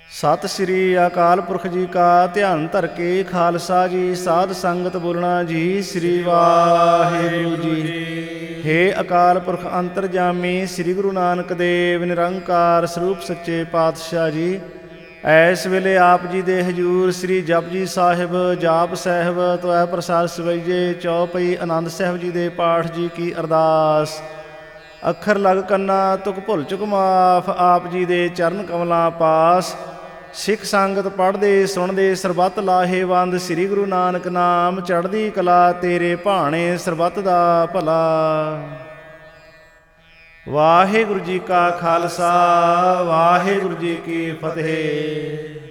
ਸਤਿ ਸ੍ਰੀ ਅਕਾਲ ਪੁਰਖ ਜੀ ਕਾ ਧਿਆਨ ਧਰ ਕੇ ਖਾਲਸਾ ਜੀ ਸਾਧ ਸੰਗਤ ਬੋਲਣਾ ਜੀ। ਸ੍ਰੀ ਵਾਹਿਗੁਰੂ ਜੀ। ਹੇ ਅਕਾਲ ਪੁਰਖ ਅੰਤਰਜਾਮੀ ਸ੍ਰੀ ਗੁਰੂ ਨਾਨਕ ਦੇਵ ਨਿਰੰਕਾਰ ਸਰੂਪ ਸੱਚੇ ਪਾਤਸ਼ਾਹ ਜੀ, ਐਸ ਵੇਲੇ ਆਪ ਜੀ ਦੇ ਹਜੂਰ ਸ੍ਰੀ ਜਪਜੀ ਸਾਹਿਬ ਜਾਪ ਸਾਹਿਬ ਤੋਇ ਪ੍ਰਸਾਦ ਸਵਈਏ ਚੌਪਈ ਆਨੰਦ ਸਾਹਿਬ ਜੀ ਦੇ ਪਾਠ ਜੀ ਕੀ ਅਰਦਾਸ। ਅੱਖਰ ਲਗ ਕੰਨਾ ਤੁਕ ਭੁੱਲ ਚੁਕ ਮਾਫ, ਆਪ ਜੀ ਦੇ ਚਰਨ ਕਮਲਾਂ ਪਾਸ। ਸਿੱਖ ਸੰਗਤ ਪੜ੍ਹਦੇ ਸੁਣਦੇ ਸਰਬੱਤ ਲਾਹੇਵੰਦ, ਸ੍ਰੀ ਗੁਰੂ ਨਾਨਕ ਨਾਮ ਚੜ੍ਹਦੀ ਕਲਾ ਤੇਰੇ ਭਾਣੇ ਸਰਬੱਤ ਦਾ ਭਲਾ। ਵਾਹਿਗੁਰੂ ਜੀ ਕਾ ਖਾਲਸਾ ਵਾਹਿਗੁਰੂ ਜੀ ਕੀ ਫਤਿਹ।